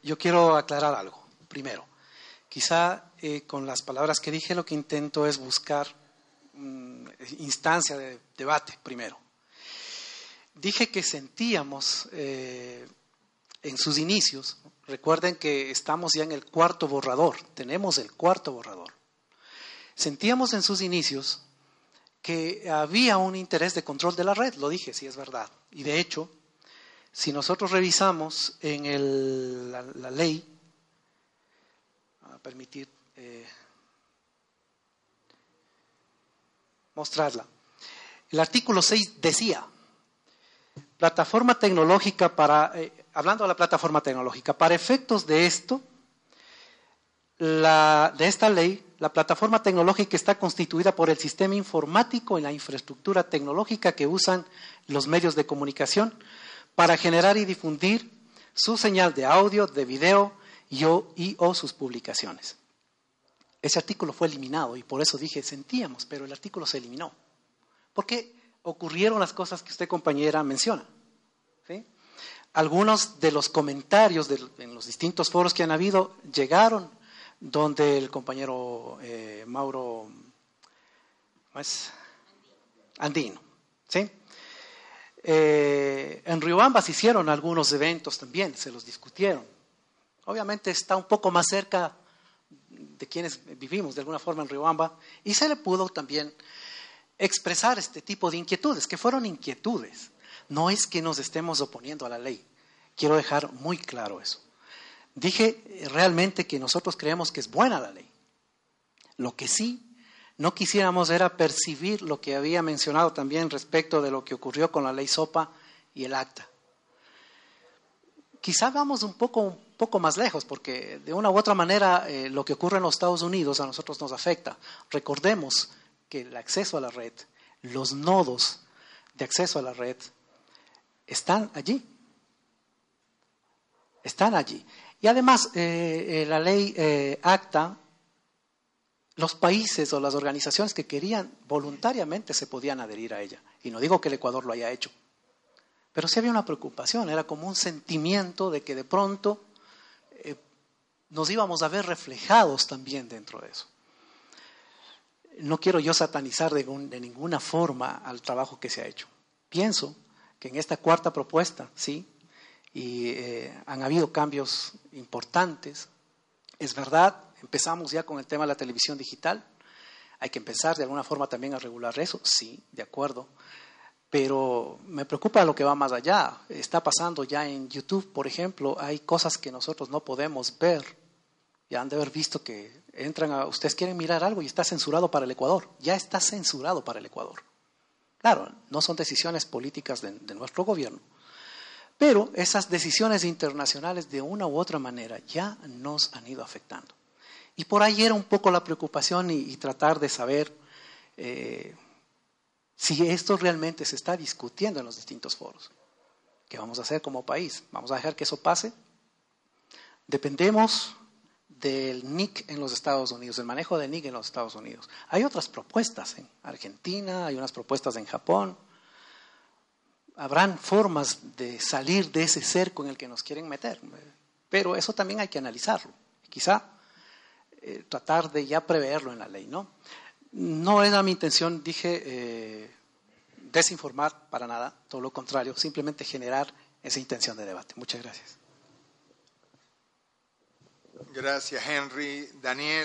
yo quiero aclarar algo. Primero, quizá con las palabras que dije lo que intento es buscar instancia de debate primero. Dije que sentíamos en sus inicios, recuerden que estamos ya en el cuarto borrador, tenemos el cuarto borrador. Sentíamos en sus inicios que había un interés de control de la red, lo dije, sí es verdad. Y de hecho, si nosotros revisamos en la ley, a permitir mostrarla, el artículo 6 decía, plataforma tecnológica hablando de la plataforma tecnológica, para efectos de esto, de esta ley, la plataforma tecnológica está constituida por el sistema informático y la infraestructura tecnológica que usan los medios de comunicación para generar y difundir su señal de audio, de video o sus publicaciones. Ese artículo fue eliminado y por eso dije sentíamos, pero el artículo se eliminó. Porque ocurrieron las cosas que usted, compañera, menciona. ¿Sí? Algunos de los comentarios en los distintos foros que han habido llegaron donde el compañero Mauro Andino. ¿Sí? En Riobamba se hicieron algunos eventos también, se los discutieron. Obviamente está un poco más cerca de quienes vivimos de alguna forma en Riobamba y se le pudo también expresar este tipo de inquietudes, que fueron inquietudes. No es que nos estemos oponiendo a la ley. Quiero dejar muy claro eso. Dije realmente que nosotros creemos que es buena la ley. Lo que sí no quisiéramos era percibir lo que había mencionado también respecto de lo que ocurrió con la ley SOPA y el acta. Quizá vamos un poco más lejos, porque de una u otra manera lo que ocurre en los Estados Unidos a nosotros nos afecta. Recordemos que el acceso a la red, los nodos de acceso a la red, están allí. Están allí. Y además, la ley ACTA, los países o las organizaciones que querían voluntariamente se podían adherir a ella. Y no digo que el Ecuador lo haya hecho. Pero sí había una preocupación, era como un sentimiento de que de pronto nos íbamos a ver reflejados también dentro de eso. No quiero yo satanizar de ninguna forma al trabajo que se ha hecho. Pienso que en esta cuarta propuesta, sí, y han habido cambios importantes. Es verdad, empezamos ya con el tema de la televisión digital. Hay que empezar de alguna forma también a regular eso, sí, de acuerdo. Pero me preocupa lo que va más allá. Está pasando ya en YouTube, por ejemplo, hay cosas que nosotros no podemos ver. Ya han de haber visto que ustedes quieren mirar algo y está censurado para el Ecuador. Ya está censurado para el Ecuador. Claro, no son decisiones políticas de nuestro gobierno. Pero esas decisiones internacionales de una u otra manera ya nos han ido afectando. Y por ahí era un poco la preocupación y tratar de saber si esto realmente se está discutiendo en los distintos foros. ¿Qué vamos a hacer como país? ¿Vamos a dejar que eso pase? Dependemos del NIC en los Estados Unidos, del manejo del NIC en los Estados Unidos. Hay otras propuestas en Argentina, hay unas propuestas en Japón. Habrán formas de salir de ese cerco en el que nos quieren meter, pero eso también hay que analizarlo. Quizá tratar de ya preverlo en la ley, ¿no? No era mi intención, dije, desinformar para nada, todo lo contrario, simplemente generar esa intención de debate. Muchas gracias. Gracias, Henry. Daniel.